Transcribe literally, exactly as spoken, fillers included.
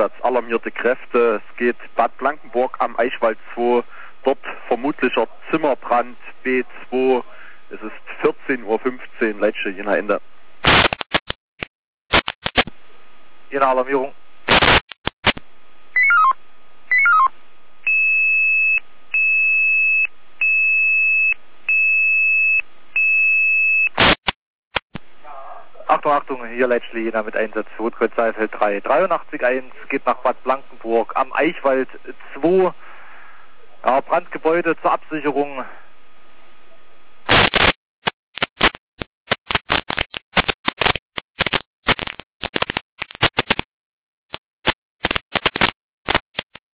Einsatz, alarmierte Kräfte. Es geht Bad Blankenburg am Eichwald zwei, dort vermutlicher Zimmerbrand B zwei. Es ist vierzehn Uhr fünfzehn, Leitsche, Jena Ende. Jena Alarmierung. Achtung, Achtung, hier Leitschli Jena mit Einsatz für Rückwärtsseifeld drei dreiundachtzig eins, geht nach Bad Blankenburg am Eichwald zwei. Ja, Brandgebäude zur Absicherung